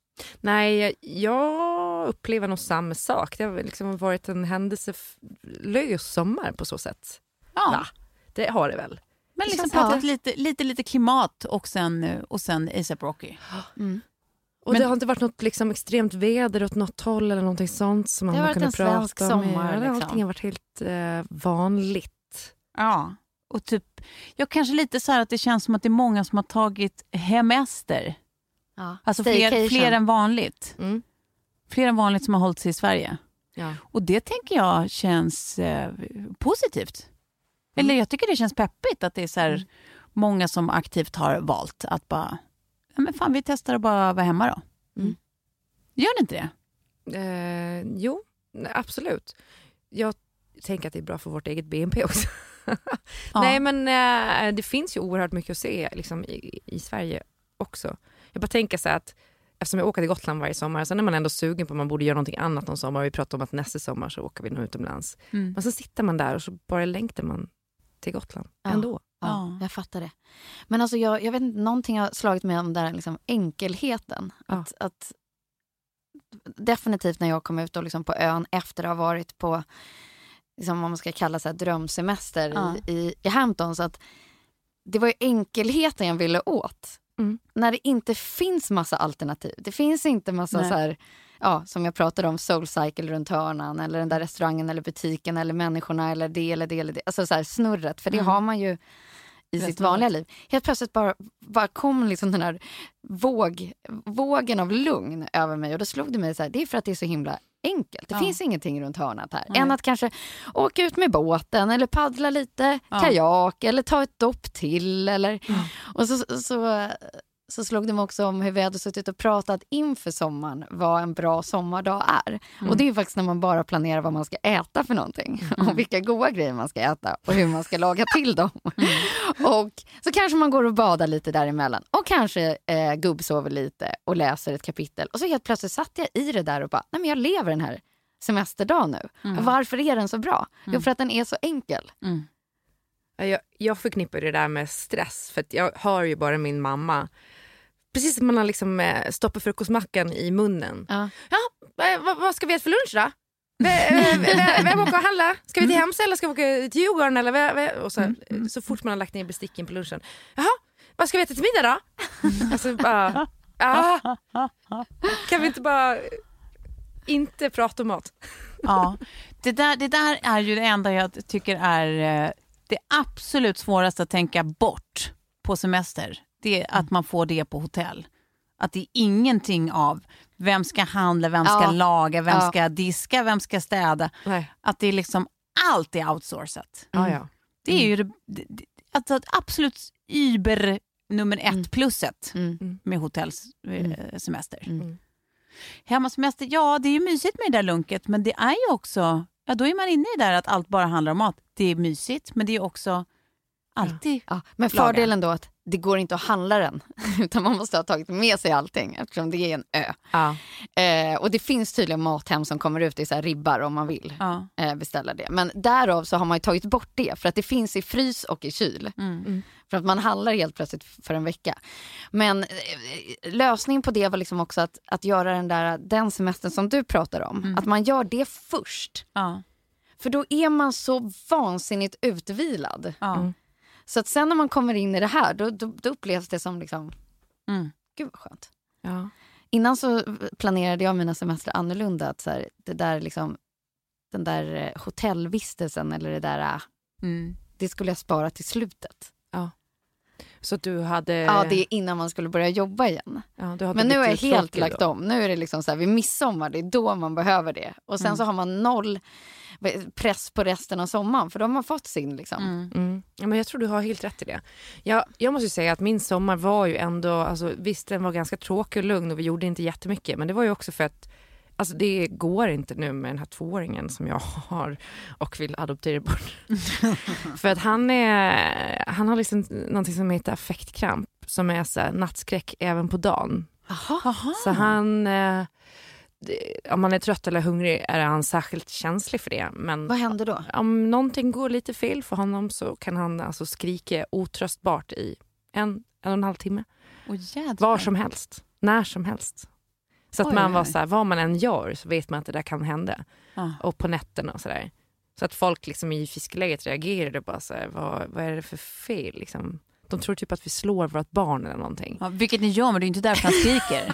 Nej, jag upplever nog samma sak. Det har liksom varit en händelselös sommar på så sätt. Ja. Va? Det har det väl. Men liksom pratat lite klimat och sen A$AP Rocky. Mm. Och det har inte varit något liksom extremt väder åt något håll eller någonting sånt som man har kunnat prata om. Det har varit en svensk sommar. Liksom. Allting har varit helt vanligt. Ja, och typ kanske lite så här att det känns som att det är många som har tagit hemester. Ja. Alltså fler än vanligt. Mm. Fler än vanligt som har hållit sig i Sverige. Ja. Och det tänker jag känns positivt. Eller jag tycker det känns peppigt att det är så här många som aktivt har valt att bara, men fan, vi testar att bara vara hemma då. Mm. Gör ni inte det? Jo, absolut. Jag tänker att det är bra för vårt eget BNP också. Ja. Nej, men det finns ju oerhört mycket att se liksom, i Sverige också. Jag bara tänker så här att eftersom jag åker till Gotland varje sommar, så är man ändå sugen på att man borde göra någonting annat någon sommar. Vi pratar om att nästa sommar så åker vi nog utomlands. Men så sitter man där och så bara längtar man till Gotland ändå. Ja, jag fattar det. Men alltså jag vet inte, någonting har slagit mig om där liksom enkelheten. Att definitivt när jag kom ut och liksom på ön efter att ha varit på liksom, vad man ska kalla så här, drömsemester i Hampton, så att det var ju enkelheten jag ville åt. När det inte finns massa alternativ. Det finns inte massa så här, som jag pratade om, Soul Cycle runt hörnan eller den där restaurangen eller butiken eller människorna eller det. Alltså så här snurret, för det har man ju i sitt vanliga liv. Helt plötsligt bara kom liksom den här vågen av lugn över mig, och då slog det mig så här, det är för att det är så himla enkelt. Det finns ingenting runt hörnat här. Än att kanske åka ut med båten eller paddla lite kajak eller ta ett dopp till eller och så slog det mig också om hur vi hade suttit och pratat inför sommaren vad en bra sommardag är. Och det är faktiskt när man bara planerar vad man ska äta för någonting. Och vilka goda grejer man ska äta och hur man ska laga till dem. Och så kanske man går och badar lite däremellan. Och kanske gubbsover lite och läser ett kapitel. Och så helt plötsligt satt jag i det där och bara, nej men jag lever den här semesterdagen nu. Och varför är den så bra? Jo, för att den är så enkel. Jag förknippar det där med stress, för att jag hör ju bara min mamma. Precis som man har liksom stoppat frukostmackan i munnen. Vad ska vi äta för lunch då? Vem åker och handla? Ska vi till Hemsö eller ska vi åka till Djurgården? Eller och så fort man har lagt ner besticken på lunchen. Jaha, vad ska vi äta till middag då? Alltså bara, kan vi inte bara inte prata om mat? Ja, det där är ju det enda jag tycker är det absolut svåraste att tänka bort på semester. Det är att man får det på hotell. Att det är ingenting av vem ska handla, vem ska laga, vem ska diska, vem ska städa. Nej. Att det är liksom allt är outsourcat. Det är ju alltså absolut Uber nummer 1 pluset med hotellsemester. Hemmasemester, det är ju mysigt med det där lunket, men det är ju också, då är man inne i där att allt bara handlar om mat. Det är mysigt, men det är också alltid men fördelen då att det går inte att handla den, utan man måste ha tagit med sig allting eftersom det är en ö. Och det finns tydligen mathem som kommer ut i så här ribbar om man vill beställa det. Men därav så har man ju tagit bort det för att det finns i frys och i kyl. För att man handlar helt plötsligt för en vecka. Men lösningen på det var liksom också att göra den semestern som du pratar om. Att man gör det först. För då är man så vansinnigt utvilad. Så att sen när man kommer in i det här, då upplevs det som liksom, gud vad skönt. Innan så planerade jag mina semester annorlunda. Att så här, det där liksom, den där hotellvistelsen eller det där, det skulle jag spara till slutet. Så att du hade... Ja, det är innan man skulle börja jobba igen. Men nu är jag helt lagt om. Nu är det liksom så här, vid midsommar, det är då man behöver det. Och sen så har man 0 press på resten av sommaren, för de har fått sin liksom. Ja, men jag tror du har helt rätt i det. Jag måste säga att min sommar var ju ändå, alltså, visst den var ganska tråkig och lugn och vi gjorde inte jättemycket, men det var ju också för att alltså det går inte nu med den här 2-åringen som jag har och vill adoptera bort. För att han har liksom någonting som heter affektkramp, som är så här, nattskräck även på dagen. Aha. Så han, om man är trött eller hungrig är han särskilt känslig för det. Men vad händer då? Om någonting går lite fel för honom så kan han alltså skrika otröstbart i en och en halv timme. Var som helst, när som helst. Så att man var så här, vad man än gör så vet man att det där kan hända. Och på nätterna och sådär. Så att folk liksom i fiskeläget reagerade bara så här, vad är det för fel liksom? De tror typ att vi slår vårt barn eller någonting. Ja, vilket ni gör, men det är inte därför han skriker.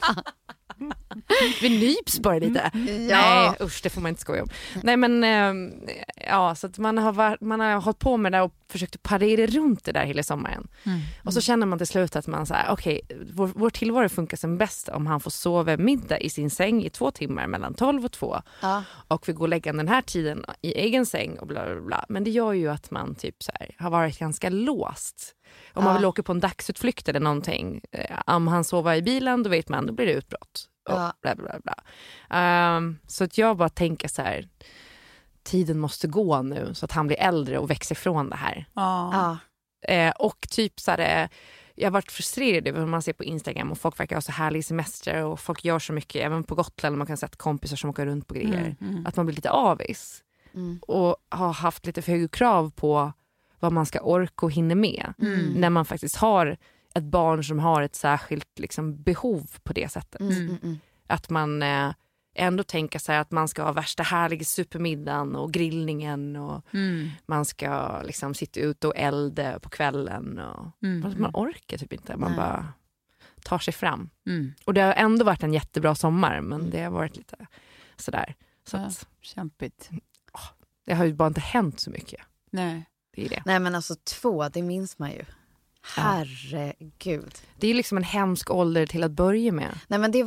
Vi nyps bara lite. Nej, usch, det får man inte skoja om. Nej, men så att man har hållit på med det och försökt att parera runt det där hela sommaren. Och så känner man till slut att man säger, okej, vår tillvaro funkar som bäst om han får sova middag i sin säng i 2 timmar mellan 12 och 2. Och vi går och lägger den här tiden i egen säng och bla bla bla. Men det gör ju att man typ så här, har varit ganska låst. Om man vill åka på en dagsutflykt eller någonting, om han sover i bilen, då vet man, då blir det utbrott. Och bla bla bla. Så att jag bara tänker så här, tiden måste gå nu så att han blir äldre och växer ifrån det här. Och typ så här, jag har varit frustrerad över hur man ser på Instagram och folk verkar ha så härlig semester och folk gör så mycket, även på Gotland man kan se kompisar som åker runt på grejer. Att man blir lite avis och har haft lite för höga krav på vad man ska orka och hinna med när man faktiskt har ett barn som har ett särskilt liksom, behov på det sättet. Att man ändå tänker sig att man ska ha värsta härliga supermiddagen och grillningen och man ska liksom sitta ute och elda på kvällen och man orkar typ inte, man bara tar sig fram. Och det har ändå varit en jättebra sommar, men det har varit lite sådär. Så att, kämpigt. Det har ju bara inte hänt så mycket. Nej. Det är det. Nej, men alltså 2, det minns man ju. Herregud. Det är liksom en hemsk ålder till att börja med. Nej, men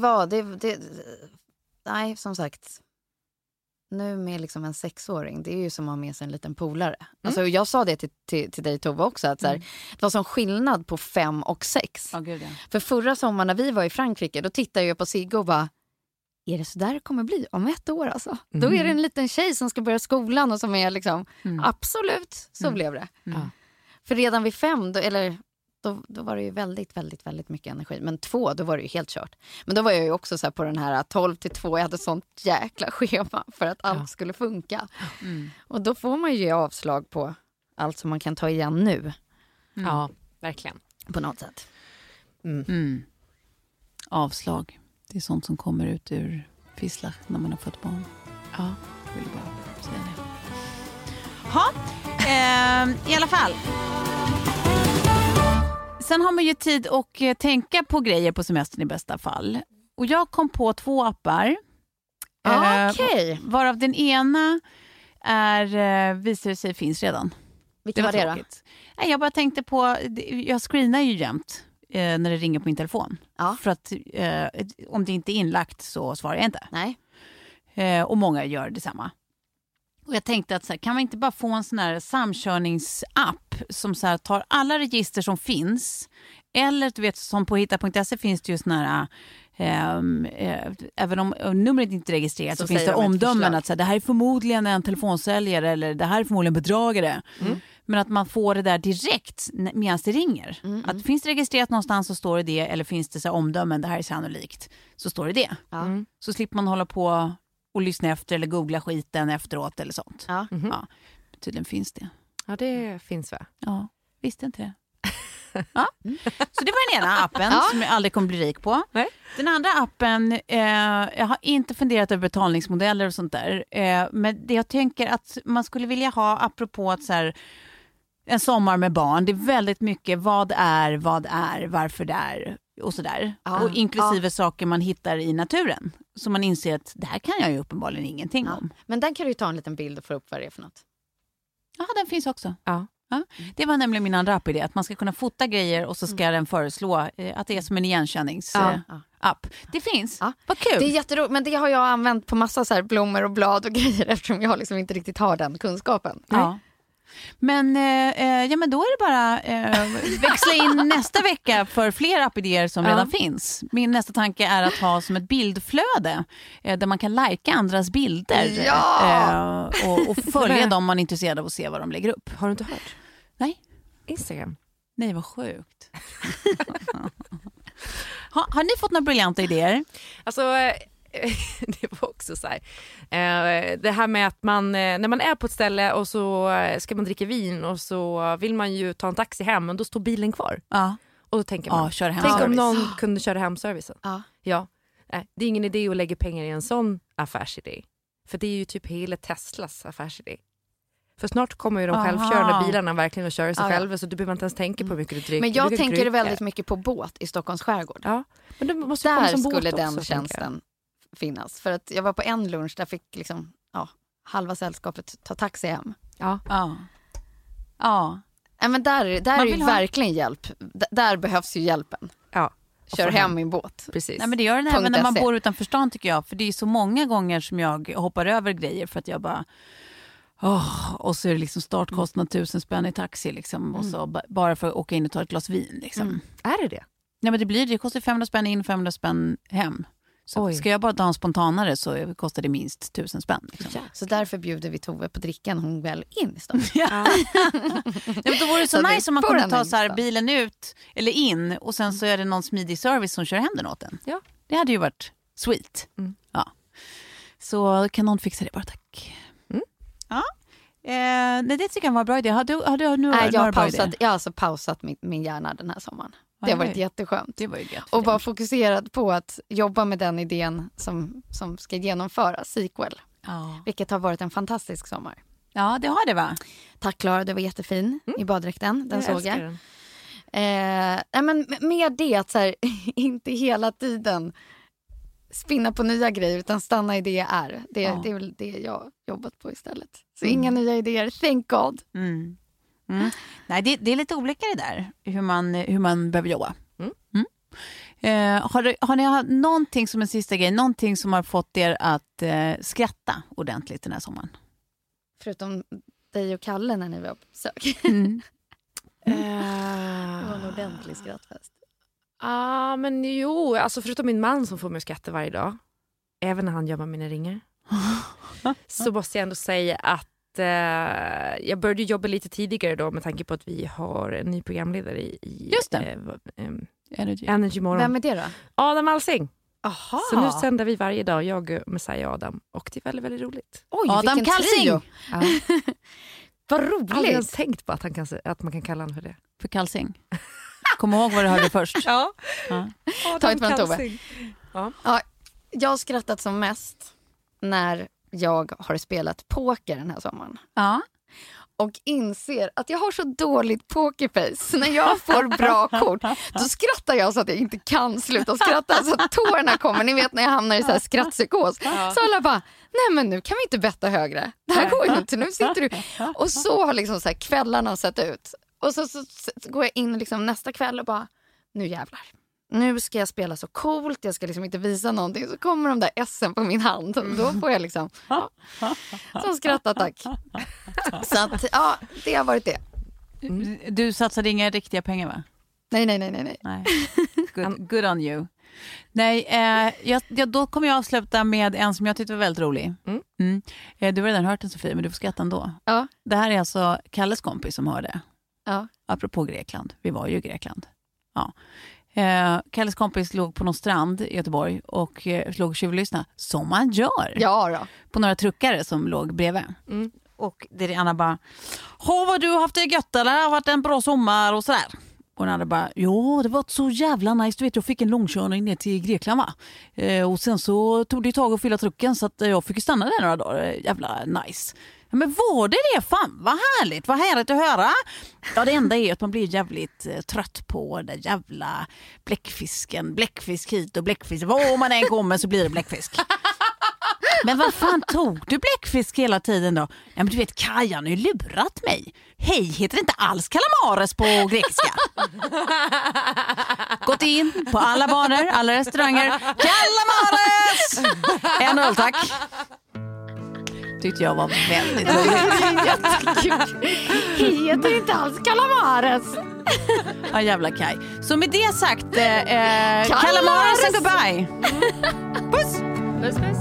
nej, som sagt. Nu med liksom en 6-åring, det är ju som att ha med sig en liten polare. Alltså jag sa det till dig Tove också, att så här, det var sån skillnad på 5 och 6. För förra sommaren när vi var i Frankrike, då tittade jag på Sigge och bara, är det så där det kommer bli om 1 år alltså? Då är det en liten tjej som ska börja skolan och som är liksom, absolut, så blev det. För redan vid 5, då var det ju väldigt, väldigt, väldigt mycket energi. Men 2, då var det ju helt kört. Men då var jag ju också så här på den här 12 till 2, jag hade sånt jäkla schema för att allt skulle funka. Och då får man ju avslag på allt som man kan ta igen nu. Ja, verkligen. På något sätt. Avslag. Det är sånt som kommer ut ur fisslar när man har fått barn. Ja, jag vill bara säga det. I alla fall. Sen har man ju tid att tänka på grejer på semestern i bästa fall. Och jag kom på 2 appar. Okej. Varav den ena visar sig finns redan. Vilken var det då? Jag bara tänkte på, jag screenar ju jämt när det ringer på min telefon. Ja. För att om det inte är inlagt så svarar jag inte. Nej. Och många gör detsamma. Och jag tänkte att så här, kan man inte bara få en sån här samkörningsapp som så här, tar alla register som finns. Eller du vet, som på hitta.se finns det ju såna här även om numret inte är registrerat så finns det omdömen att så här, det här är förmodligen en telefonsäljare eller det här är förmodligen bedragare. Men att man får det där direkt medan det ringer. Att finns det registrerat någonstans så står det eller finns det så här omdömen, det här är sannolikt, så står det det. Så slipper man hålla på och lyssna efter eller googla skiten efteråt eller sånt. Ja, tydligen finns det. Ja, det finns va? Ja, visste inte det. Ja. Så det var den ena appen som jag aldrig kommer bli rik på. Nej. Den andra appen, jag har inte funderat över betalningsmodeller och sånt där. Men det jag tänker att man skulle vilja ha, apropå att så här, en sommar med barn, det är väldigt mycket vad är, varför det är och sådär. Och inklusive saker man hittar i naturen. Så man inser att det här kan jag ju uppenbarligen ingenting om. Men den kan du ju ta en liten bild och få upp vad det är för något. Ja, den finns också. Ja. Ja. Det var nämligen min andra app-idé, att man ska kunna fota grejer och så ska den föreslå att det är som en igenkänningsapp. Det finns. Vad kul. Det är jätteroligt, men det har jag använt på massa så här blommor och blad och grejer eftersom jag liksom inte riktigt har den kunskapen. Ja. Men, men då är det bara växla in nästa vecka för fler appidéer som redan finns. Min nästa tanke är att ha som ett bildflöde där man kan lajka andras bilder och följa dem man är intresserad av att se vad de lägger upp. Har du inte hört? Nej. Instagram. Nej, vad sjukt. Har ni fått några briljanta idéer? Alltså, det var också så här. Det här med att man, när man är på ett ställe och så ska man dricka vin och så vill man ju ta en taxi hem, men då står bilen kvar. Ja. Och då tänker man, tänk om någon kunde köra hemservicen. Ja. Det är ingen idé att lägga pengar i en sån affärsidé. För det är ju typ hela Teslas affärsidé. För snart kommer ju de självkörande bilarna verkligen att köra sig själva, så du behöver inte ens tänka på hur mycket du dricker. Men jag tänker väldigt mycket på båt i Stockholms skärgård. Ja. Men du måste där som skulle båt den också, tjänsten finnas. För att jag var på en lunch där fick liksom, halva sällskapet ta taxi hem. Ja. Men där är ju verkligen hjälp. Där behövs ju hjälpen. Ja. Kör hem i båt. Precis. Nej, men det gör den även när man bor utanför stan, tycker jag. För det är så många gånger som jag hoppar över grejer för att jag bara... och så är det liksom startkostnad 1000 spänn i taxi liksom, och så bara för att åka in och ta ett glas vin liksom. Är det? Ja, men det kostar 500 spänn in, 500 spänn hem. Så ska jag bara ta en spontanare så kostar det minst 1000 spänn liksom. Så därför bjuder vi Tove på drickan hon väl in i stan. Nej, men då vore det så nice om man kunde ta så här bilen ut eller in och sen så är det någon smidig service som kör hem den åt den. Ja. Det hade ju varit sweet. Ja. Så kan någon fixa det bara, tack. Ja. Nej, det tycker jag var en bra idé. Har du några bra idéer? Jag har alltså pausat min hjärna den här sommaren. Det har varit jätteskönt. Det var ju gött. Och var fokuserad på att jobba med den idén som ska genomföras, sequel. Vilket har varit en fantastisk sommar. Ja, det har det, va? Tack Klara, du var jättefin i baddräkten. Den såg jag. Men med det att så här, inte hela tiden spinna på nya grejer utan stanna i det jag är. Det är väl det jag jobbat på istället. Så inga nya idéer, thank God. Nej, det är lite olika det där, hur man behöver jobba. Har ni haft någonting som en sista grej, någonting som har fått er att skratta ordentligt den här sommaren? Förutom dig och Kalle när ni var på besök. Det var en ordentlig skrattfest. Men jo, alltså förutom min man som får mig skratta varje dag, även när han gör mina ringar, så måste jag ändå säga att jag började jobba lite tidigare då med tanke på att vi har en ny programledare i just det. Energy Morgon. Vem är det då? Adam Alsing. Aha. Så nu sänder vi varje dag, jag, Messiah och Adam, och det är väldigt, väldigt roligt. Oj, Adam Kalsing! Vad roligt! Jag har aldrig tänkt på att man kan kalla honom för det. För Kalsing. Kom ihåg vad du hörde först. Ja. Ta ett från Tove. Jag har skrattat som mest när jag har spelat poker den här sommaren. Ja. Och inser att jag har så dåligt pokerface. När jag får bra kort, då skrattar jag så att jag inte kan sluta skratta. Så att tårarna kommer. Ni vet när jag hamnar i så här skrattpsykos. Så alla bara, nej men nu kan vi inte betta högre. Det här går ju inte, nu sitter du. Och så har liksom så här kvällarna sett ut. Och så går jag in liksom nästa kväll och bara, nu jävlar. Nu ska jag spela så coolt, jag ska liksom inte visa någonting. Så kommer de där essen på min hand. Då får jag liksom som skrattattack. Så att, ja, det har varit det. Du satsade inga riktiga pengar, va? Nej. Good on you. Nej, då kommer jag avsluta med en som jag tyckte var väldigt rolig. Du har redan hört den, Sofie, men du får skratta ändå. Ja. Det här är alltså Kalles kompis som hörde. Ja. Apropå Grekland. Vi var ju i Grekland. Ja. Kalles kompis låg på någon strand i Göteborg och låg och tjuvlyssnade, som man gör. Ja då. På några truckare som låg bredvid. Och det är Anna bara, vad du har haft det gött eller? Det har varit en bra sommar och sådär. Och den andra bara, det var så jävla nice. Du vet, jag fick en långkörning ner till Grekland, va? Och sen så tog det tag att fylla trucken så att jag fick stanna där några dagar. Jävla nice. Ja, men var det? Fan, vad härligt att höra. Ja, det enda är att man blir jävligt trött på den jävla bläckfisken. Bläckfisk hit och bläckfisk. Var man än kommer så blir det bläckfisk. Men vad fan tog du bläckfisk hela tiden då? Ja, men du vet, Kajan har ju lurat mig. Hej, heter det inte alls kalamares på grekiska? Gått in på alla barer, alla restauranger. Kalamares! En öl, tack. Tyckte jag var väldigt roligt. Heter inte alls kalamares. Ja, jävla Kaj. Så med det sagt, kalamares and goodbye. Puss! Puss.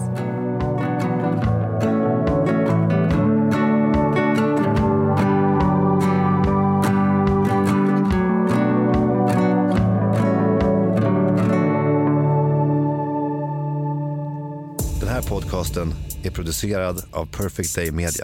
Den här podcasten är producerad av Perfect Day Media.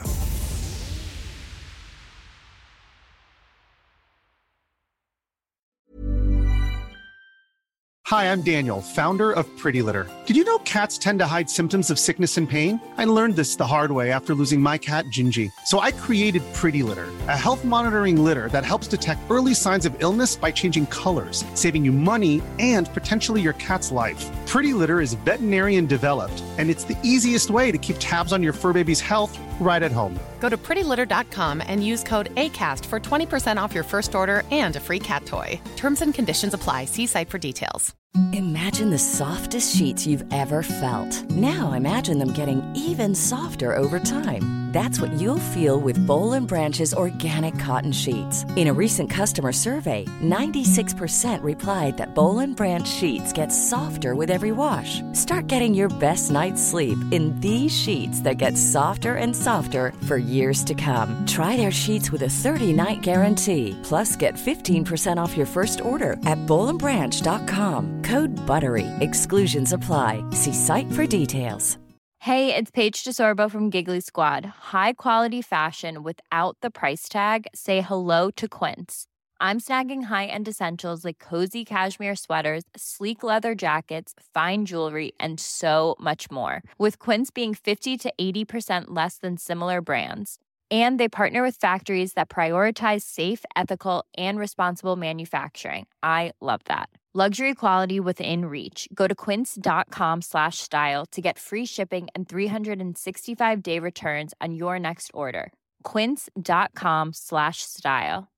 Hi, I'm Daniel, founder of Pretty Litter. Did you know cats tend to hide symptoms of sickness and pain? I learned this the hard way after losing my cat, Gingy. So I created Pretty Litter, a health monitoring litter that helps detect early signs of illness by changing colors, saving you money and potentially your cat's life. Pretty Litter is veterinarian developed, and it's the easiest way to keep tabs on your fur baby's health right at home. Go to prettylitter.com and use code ACAST for 20% off your first order and a free cat toy. Terms and conditions apply. See site for details. Imagine the softest sheets you've ever felt. Now imagine them getting even softer over time. That's what you'll feel with Boll & Branch's organic cotton sheets. In a recent customer survey, 96% replied that Boll & Branch sheets get softer with every wash. Start getting your best night's sleep in these sheets that get softer and softer for years to come. Try their sheets with a 30-night guarantee. Plus, get 15% off your first order at bollandbranch.com. Code BUTTERY. Exclusions apply. See site for details. Hey, it's Paige DeSorbo from Giggly Squad. High quality fashion without the price tag. Say hello to Quince. I'm snagging high-end essentials like cozy cashmere sweaters, sleek leather jackets, fine jewelry, and so much more. With Quince being 50 to 80% less than similar brands. And they partner with factories that prioritize safe, ethical, and responsible manufacturing. I love that. Luxury quality within reach. Go to quince.com/style to get free shipping and 365-day returns on your next order. Quince.com/style.